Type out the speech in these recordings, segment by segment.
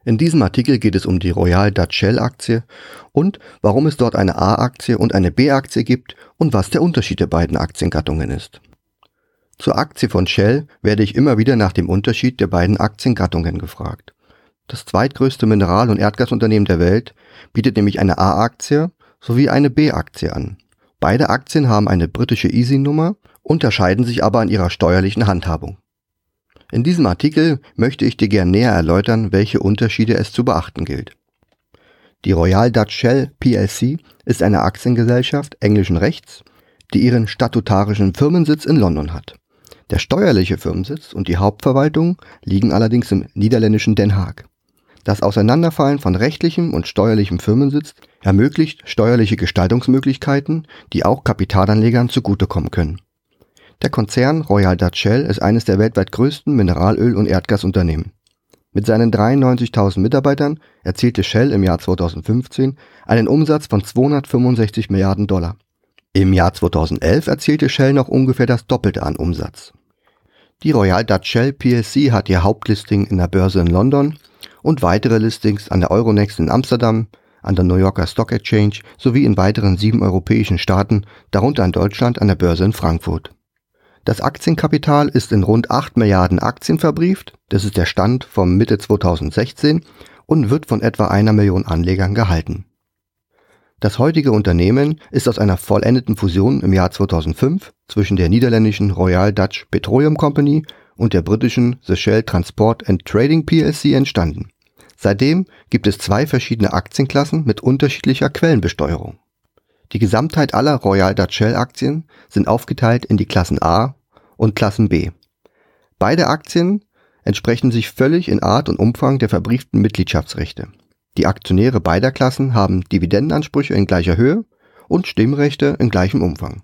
In diesem Artikel geht es um die Royal Dutch Shell Aktie und warum es dort eine A-Aktie und eine B-Aktie gibt und was der Unterschied der beiden Aktiengattungen ist. Zur Aktie von Shell werde ich immer wieder nach dem Unterschied der beiden Aktiengattungen gefragt. Das zweitgrößte Mineral- und Erdgasunternehmen der Welt bietet nämlich eine A-Aktie sowie eine B-Aktie an. Beide Aktien haben eine britische ISIN-Nummer, unterscheiden sich aber an ihrer steuerlichen Handhabung. In diesem Artikel möchte ich dir gern näher erläutern, welche Unterschiede es zu beachten gilt. Die Royal Dutch Shell plc ist eine Aktiengesellschaft englischen Rechts, die ihren statutarischen Firmensitz in London hat. Der steuerliche Firmensitz und die Hauptverwaltung liegen allerdings im niederländischen Den Haag. Das Auseinanderfallen von rechtlichem und steuerlichem Firmensitz ermöglicht steuerliche Gestaltungsmöglichkeiten, die auch Kapitalanlegern zugutekommen können. Der Konzern Royal Dutch Shell ist eines der weltweit größten Mineralöl- und Erdgasunternehmen. Mit seinen 93.000 Mitarbeitern erzielte Shell im Jahr 2015 einen Umsatz von 265 Milliarden $. Im Jahr 2011 erzielte Shell noch ungefähr das Doppelte an Umsatz. Die Royal Dutch Shell plc hat ihr Hauptlisting in der Börse in London und weitere Listings an der Euronext in Amsterdam, an der New Yorker Stock Exchange sowie in weiteren 7 europäischen Staaten, darunter in Deutschland an der Börse in Frankfurt. Das Aktienkapital ist in rund 8 Milliarden Aktien verbrieft, das ist der Stand vom Mitte 2016 und wird von etwa 1 Million Anlegern gehalten. Das heutige Unternehmen ist aus einer vollendeten Fusion im Jahr 2005 zwischen der niederländischen Royal Dutch Petroleum Company und der britischen The Shell Transport and Trading plc entstanden. Seitdem gibt es 2 verschiedene Aktienklassen mit unterschiedlicher Quellenbesteuerung. Die Gesamtheit aller Royal Dutch Shell Aktien sind aufgeteilt in die Klassen A und Klassen B. Beide Aktien entsprechen sich völlig in Art und Umfang der verbrieften Mitgliedschaftsrechte. Die Aktionäre beider Klassen haben Dividendenansprüche in gleicher Höhe und Stimmrechte in gleichem Umfang.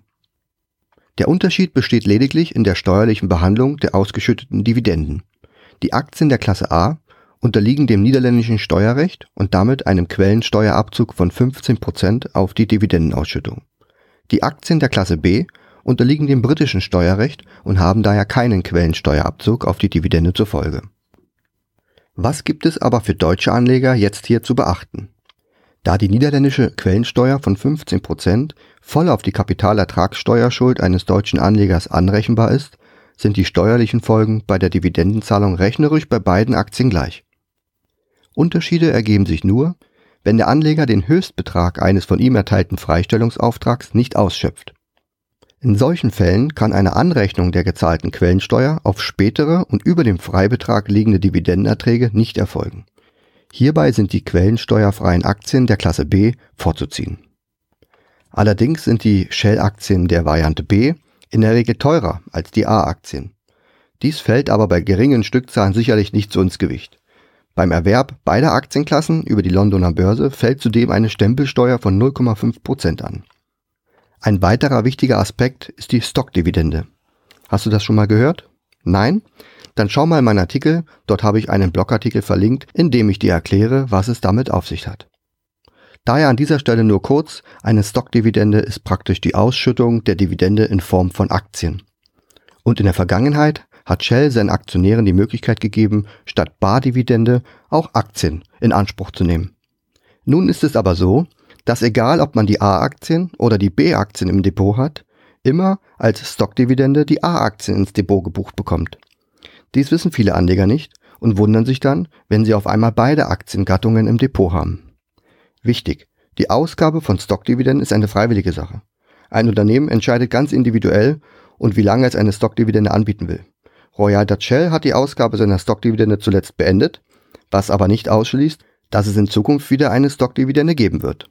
Der Unterschied besteht lediglich in der steuerlichen Behandlung der ausgeschütteten Dividenden. Die Aktien der Klasse A unterliegen dem niederländischen Steuerrecht und damit einem Quellensteuerabzug von 15% auf die Dividendenausschüttung. Die Aktien der Klasse B unterliegen dem britischen Steuerrecht und haben daher keinen Quellensteuerabzug auf die Dividende zur Folge. Was gibt es aber für deutsche Anleger jetzt hier zu beachten? Da die niederländische Quellensteuer von 15% voll auf die Kapitalertragssteuerschuld eines deutschen Anlegers anrechenbar ist, sind die steuerlichen Folgen bei der Dividendenzahlung rechnerisch bei beiden Aktien gleich. Unterschiede ergeben sich nur, wenn der Anleger den Höchstbetrag eines von ihm erteilten Freistellungsauftrags nicht ausschöpft. In solchen Fällen kann eine Anrechnung der gezahlten Quellensteuer auf spätere und über dem Freibetrag liegende Dividendenerträge nicht erfolgen. Hierbei sind die quellensteuerfreien Aktien der Klasse B vorzuziehen. Allerdings sind die Shell-Aktien der Variante B in der Regel teurer als die A-Aktien. Dies fällt aber bei geringen Stückzahlen sicherlich nicht so ins Gewicht. Beim Erwerb beider Aktienklassen über die Londoner Börse fällt zudem eine Stempelsteuer von 0,5% an. Ein weiterer wichtiger Aspekt ist die Stockdividende. Hast du das schon mal gehört? Nein? Dann schau mal in meinen Artikel, dort habe ich einen Blogartikel verlinkt, in dem ich dir erkläre, was es damit auf sich hat. Daher an dieser Stelle nur kurz, eine Stockdividende ist praktisch die Ausschüttung der Dividende in Form von Aktien. Und in der Vergangenheit hat Shell seinen Aktionären die Möglichkeit gegeben, statt Bardividende auch Aktien in Anspruch zu nehmen. Nun ist es aber so, dass egal ob man die A-Aktien oder die B-Aktien im Depot hat, immer als Stockdividende die A-Aktien ins Depot gebucht bekommt. Dies wissen viele Anleger nicht und wundern sich dann, wenn sie auf einmal beide Aktiengattungen im Depot haben. Wichtig: Die Ausgabe von Stockdividenden ist eine freiwillige Sache. Ein Unternehmen entscheidet ganz individuell und wie lange es eine Stockdividende anbieten will. Royal Dutch Shell hat die Ausgabe seiner Stockdividende zuletzt beendet, was aber nicht ausschließt, dass es in Zukunft wieder eine Stockdividende geben wird.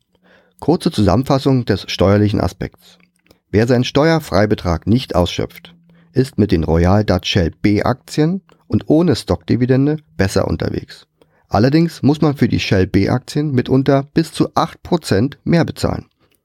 Kurze Zusammenfassung des steuerlichen Aspekts. Wer seinen Steuerfreibetrag nicht ausschöpft, ist mit den Royal Dutch Shell B-Aktien und ohne Stockdividende besser unterwegs. Allerdings muss man für die Shell B-Aktien mitunter bis zu 8% mehr bezahlen.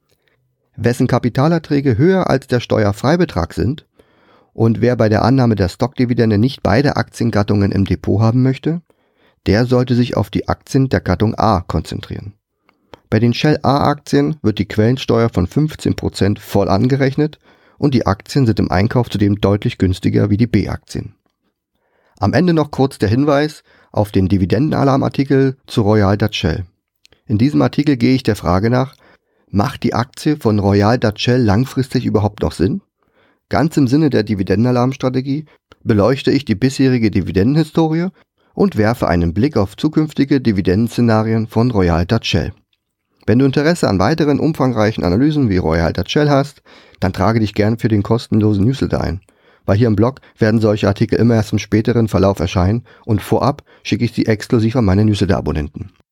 Wessen Kapitalerträge höher als der Steuerfreibetrag sind und wer bei der Annahme der Stockdividende nicht beide Aktiengattungen im Depot haben möchte, der sollte sich auf die Aktien der Gattung A konzentrieren. Bei den Shell A-Aktien wird die Quellensteuer von 15% voll angerechnet und die Aktien sind im Einkauf zudem deutlich günstiger wie die B-Aktien. Am Ende noch kurz der Hinweis auf den Dividendenalarmartikel zu Royal Dutch Shell. In diesem Artikel gehe ich der Frage nach, macht die Aktie von Royal Dutch Shell langfristig überhaupt noch Sinn? Ganz im Sinne der Dividendenalarmstrategie beleuchte ich die bisherige Dividendenhistorie und werfe einen Blick auf zukünftige Dividendenszenarien von Royal Dutch Shell. Wenn du Interesse an weiteren umfangreichen Analysen wie Royal Dutch Shell hast, dann trage dich gern für den kostenlosen Newsletter ein. Weil hier im Blog werden solche Artikel immer erst im späteren Verlauf erscheinen und vorab schicke ich sie exklusiv an meine Newsletter-Abonnenten.